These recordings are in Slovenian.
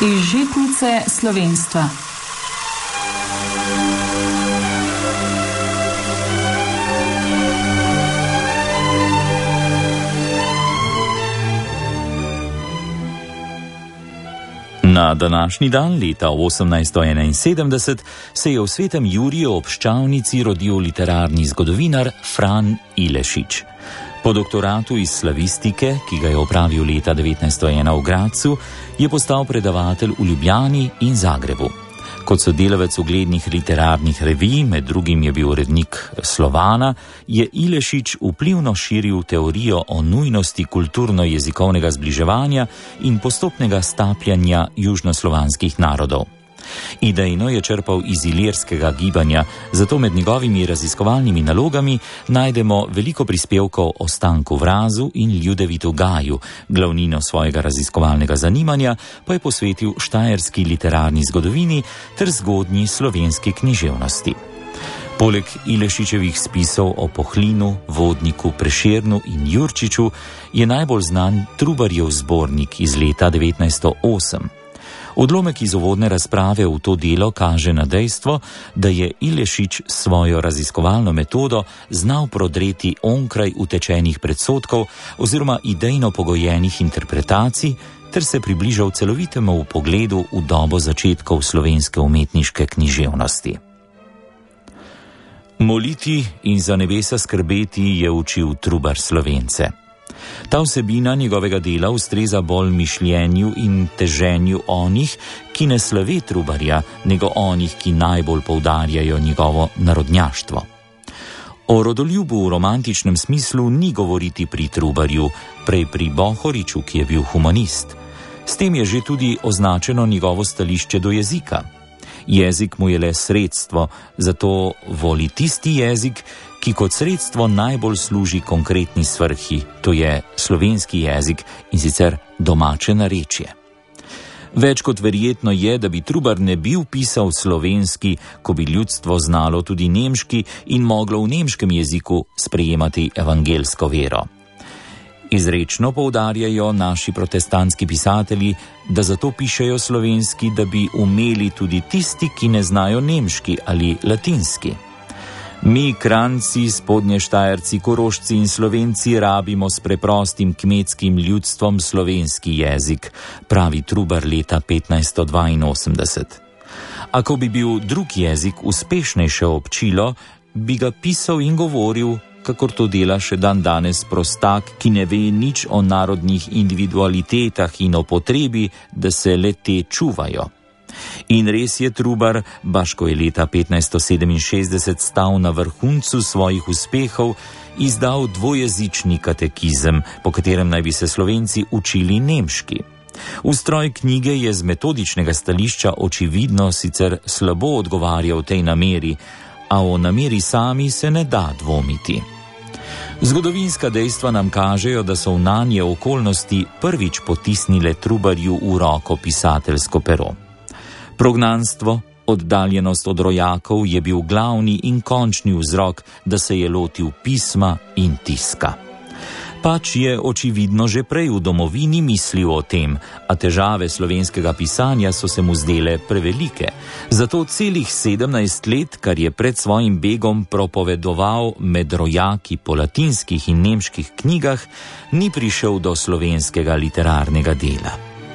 Iz žitnice slovenstva. Na današnji dan leta 1871 se je v Svetem Juriju ob Ščavnici rodil literarni zgodovinar Fran Ilešič. Po doktoratu iz slavistike, ki ga je opravil leta 1901 v Gradcu, je postal predavatelj v Ljubljani in Zagrebu. Kot sodelavec uglednih literarnih revij, med drugim je bil urednik Slovana, je Ilešič vplivno širil teorijo o nujnosti kulturno-jezikovnega zbliževanja in postopnega stapljanja južnoslovanskih narodov. Idejno je črpal iz ilirskega gibanja, zato med njegovimi raziskovalnimi nalogami najdemo veliko prispevkov o Stanku Vrazu in Ljudevitu Gaju, glavnino svojega raziskovalnega zanimanja pa je posvetil štajerski literarni zgodovini ter zgodnji slovenski književnosti. Poleg Ilešičevih spisov o Pohlinu, Vodniku, Prešernu in Jurčiču je najbolj znan Trubarjev zbornik iz leta 1908. Odlomek iz uvodne razprave v to delo kaže na dejstvo, da je Ilešič svojo raziskovalno metodo znal prodreti onkraj utečenih predsodkov oziroma idejno pogojenih interpretacij ter se približal celovitemu pogledu v dobo začetkov slovenske umetniške književnosti. Moliti in za nebesa skrbeti je učil Trubar Slovence. Ta vsebina njegovega dela ustreza bolj mišljenju in teženju onih, ki ne slave Trubarja, nego onih, ki najbolj poudarjajo njegovo narodnjaštvo. O rodoljubu v romantičnem smislu ni govoriti pri Trubarju, prej pri Bohoriču, ki je bil humanist. S tem je že tudi označeno njegovo stališče do jezika. Jezik mu je le sredstvo, zato voli tisti jezik, ki kot sredstvo najbolj služi konkretni svrhi, to je slovenski jezik in sicer domače narečje. Več kot verjetno je, da bi Trubar ne bil pisal slovenski, ko bi ljudstvo znalo tudi nemški in moglo v nemškem jeziku sprejemati evangelsko vero. Izrečno poudarjajo naši protestantski pisatelji, da zato pišejo slovenski, da bi umeli tudi tisti, ki ne znajo nemški ali latinski. Mi, Kranjci, Spodnještajerci, Korošci in Slovenci rabimo s preprostim kmetskim ljudstvom slovenski jezik, pravi Trubar leta 1582. Ako bi bil drug jezik uspešnejše občilo, bi ga pisal in govoril, kakor to dela še dan danes prostak, ki ne ve nič o narodnih individualitetah in o potrebi, da se le te čuvajo. In res je Trubar, baš ko je leta 1567 stal na vrhuncu svojih uspehov, izdal dvojezični katekizem, po katerem naj bi se Slovenci učili nemški. Ustroj knjige je z metodičnega stališča očividno sicer slabo odgovarjal tej nameri, a o nameri sami se ne da dvomiti. Zgodovinska dejstva nam kažejo, da so v nanje okolnosti prvič potisnile Trubarju v roko pisateljsko pero. Prognanstvo, oddaljenost od rojakov je bil glavni in končni vzrok, da se je lotil pisma in tiska. Pač je očividno že prej v domovini mislil o tem, a težave slovenskega pisanja so se mu zdele prevelike. Zato celih 17 let, kar je pred svojim begom propovedoval med rojaki po latinskih in nemških knjigah, ni prišel do slovenskega literarnega dela.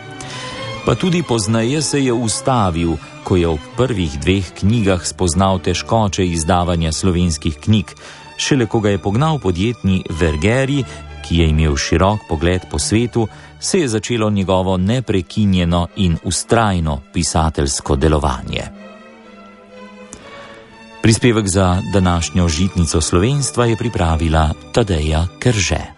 Pa tudi pozneje se je ustavil, ko je v prvih 2 knjigah spoznal težkoče izdavanja slovenskih knjig, šele ko ga je pognal podjetni Vergeri, ki je imel širok pogled po svetu, se je začelo njegovo neprekinjeno in vztrajno pisateljsko delovanje. Prispevek za današnjo žitnico slovenstva je pripravila Tadeja Kerže.